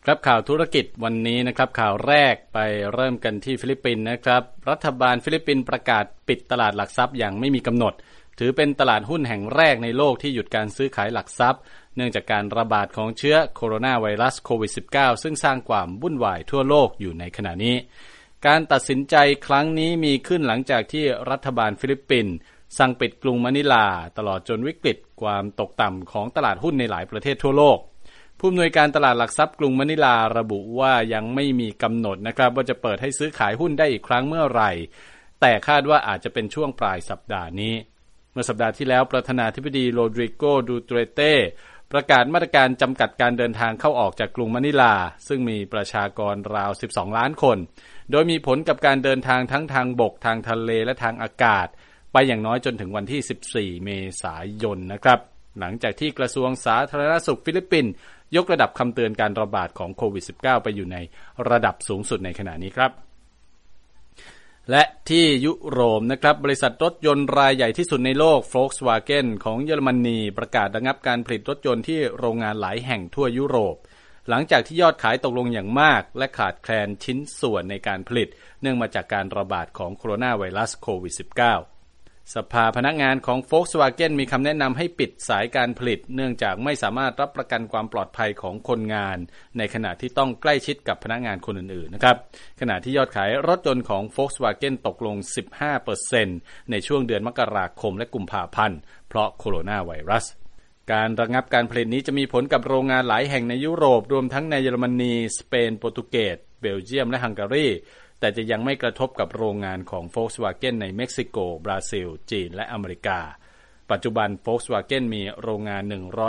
ครับข่าวธุรกิจวันนี้นะครับข่าวแรกไปเริ่มกันที่ฟิลิปปินส์นะครับรัฐบาลฟิลิปปินส์ประกาศปิดตลาดหลักทรัพย์อย่างไม่มีกำหนดถือเป็นตลาดหุ้นแห่งแรกในโลกที่หยุดการซื้อขายหลักทรัพย์เนื่องจากการระบาดของเชื้อโคโรนาไวรัสโควิด -19 ซึ่งสร้างความวุ่นวายทั่วโลกอยู่ในขณะนี้การตัดสินใจครั้งนี้มีขึ้นหลังจากที่รัฐบาลฟิลิปปินส์สั่งปิดกรุงมะนิลาตลอดจนวิกฤตความตกต่ำของตลาดหุ้นในหลายประเทศทั่วโลกผู้อำนวยการตลาดหลักทรัพย์กรุงมะนิลาระบุว่ายังไม่มีกำหนดนะครับว่าจะเปิดให้ซื้อขายหุ้นได้อีกครั้งเมื่อไหร่แต่คาดว่าอาจจะเป็นช่วงปลายสัปดาห์นี้เมื่อสัปดาห์ที่แล้วประธานาธิบดีโรดริโก ดูเตเต้ประกาศมาตรการจำกัดการเดินทางเข้าออกจากกรุงมะนิลาซึ่งมีประชากรราว12ล้านคนโดยมีผลกับการเดินทางทั้งทางบกทางทะเลและทางอากาศไปอย่างน้อยจนถึงวันที่14เมษายนนะครับหลังจากที่กระทรวงสาธารณสุขฟิลิปปินส์ยกระดับคำเตือนการระบาดของโควิด -19 ไปอยู่ในระดับสูงสุดในขณะนี้ครับและที่ยุโรปนะครับบริษัทรถยนต์รายใหญ่ที่สุดในโลก Volkswagen ของเยอรมนีประกาศระงับการผลิตรถยนต์ที่โรงงานหลายแห่งทั่วยุโรปหลังจากที่ยอดขายตกลงอย่างมากและขาดแคลนชิ้นส่วนในการผลิตเนื่องมาจากการระบาดของโคโรนาไวรัสโควิด -19สภาพนักงานของ Volkswagen มีคำแนะนำให้ปิดสายการผลิตเนื่องจากไม่สามารถรับประกันความปลอดภัยของคนงานในขณะที่ต้องใกล้ชิดกับพนักงานคนอื่นๆนะครับขณะที่ยอดขายรถยนต์ของ Volkswagen ตกลง 15% ในช่วงเดือนมกราคมและกุมภาพันธ์เพราะโคโรนาไวรัสการระงับการผลิตนี้จะมีผลกับโรงงานหลายแห่งในยุโรปรวมทั้งในเยอรมนีสเปนโปรตุเกสเบลเยียมและฮังการีแต่จะยังไม่กระทบกับโรงงานของ Volkswagen ในเม็กซิโกบราซิลจีนและอเมริกาปัจจุบัน Volkswagen มีโรงงาน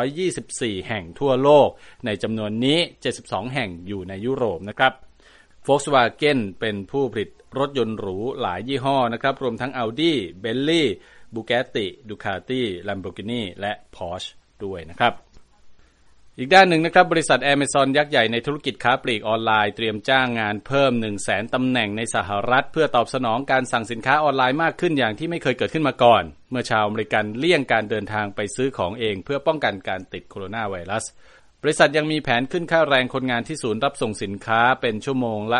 124แห่งทั่วโลกในจำนวนนี้72แห่งอยู่ในยุโรปนะครับ Volkswagen เป็นผู้ผลิตรถยนต์หรูหลายยี่ห้อนะครับรวมทั้ง Audi Bentley Bugatti Ducati Lamborghini และ Porsche ด้วยนะครับอีกด้านหนึ่งนะครับบริษัท Amazon ยักษ์ใหญ่ในธุรกิจค้าปลีกออนไลน์เตรียมจ้างงานเพิ่ม 100,000 ตำแหน่งในสหรัฐเพื่อตอบสนองการสั่งสินค้าออนไลน์มากขึ้นอย่างที่ไม่เคยเกิดขึ้นมาก่อนเมื่อชาวอเมริกันเลี่ยงการเดินทางไปซื้อของเองเพื่อป้องกันการติดโคโรนาไวรัสบริษัทยังมีแผนขึ้นค่าแรงคนงานที่ศูนย์รับส่งสินค้าเป็นชั่วโมงละ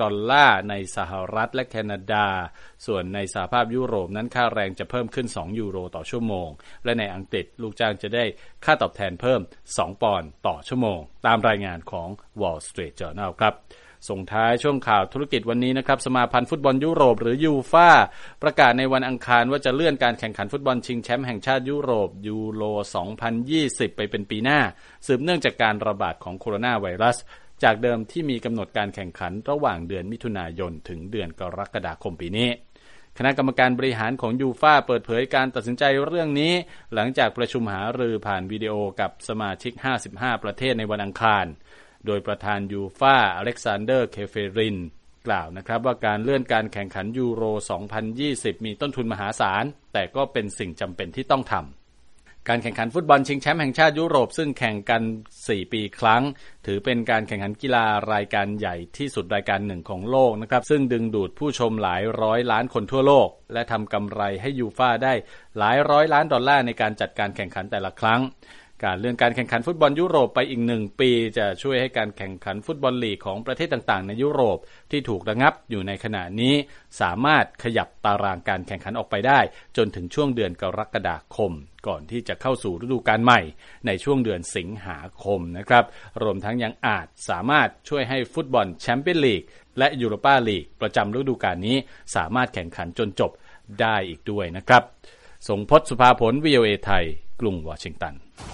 $2ในสหรัฐและแคนาดาส่วนในสหภาพยุโรปนั้นค่าแรงจะเพิ่มขึ้น€2ต่อชั่วโมงและในอังกฤษลูกจ้างจะได้ค่าตอบแทนเพิ่ม2ปอนด์ต่อชั่วโมงตามรายงานของ Wall Street Journal ครับส่งท้ายช่วงข่าวธุรกิจวันนี้นะครับสมาพันธ์ฟุตบอลยุโรปหรือยูฟ่าประกาศในวันอังคารว่าจะเลื่อนการแข่งขันฟุตบอลชิงแชมป์แห่งชาติยุโรปยูโร2020ไปเป็นปีหน้าสืบเนื่องจากการระบาดของโคโรนาไวรัสจากเดิมที่มีกำหนดการแข่งขันระหว่างเดือนมิถุนายนถึงเดือนกรกฎาคมปีนี้คณะกรรมการบริหารของยูฟ่าเปิดเผยการตัดสินใจเรื่องนี้หลังจากประชุมหารือผ่านวิดีโอกับสมาชิก55ประเทศในวันอังคารโดยประธานยูฟ่าอเล็กซานเดอร์เคเฟรินกล่าวนะครับว่าการเลื่อนการแข่งขันยูโร2020มีต้นทุนมหาศาลแต่ก็เป็นสิ่งจำเป็นที่ต้องทำการแข่งขันฟุตบอลชิงแชมป์แห่งชาติยุโรปซึ่งแข่งกัน4ปีครั้งถือเป็นการแข่งขันกีฬารายการใหญ่ที่สุดรายการหนึ่งของโลกนะครับซึ่งดึงดูดผู้ชมหลายร้อยล้านคนทั่วโลกและทำกำไรให้ยูฟ่าได้หลายร้อยล้านดอลลาร์ในการจัดการแข่งขันแต่ละครั้งการเลื่อนการแข่งขันฟุตบอลยุโรปไปอีก1ปีจะช่วยให้การแข่งขันฟุตบอลลีกของประเทศต่างๆในยุโรปที่ถูกระงับอยู่ในขณะนี้สามารถขยับตารางการแข่งขันออกไปได้จนถึงช่วงเดือนกรกฎาคมก่อนที่จะเข้าสู่ฤดูกาลใหม่ในช่วงเดือนสิงหาคมนะครับรวมทั้งยังอาจสามารถช่วยให้ฟุตบอลแชมเปี้ยนลีกและยูโรปาลีกประจำฤดูกาลนี้สามารถแข่งขันจนจบได้อีกด้วยนะครับสงพจน์ สุภาผล VOA ไทยกรุงวอชิงตัน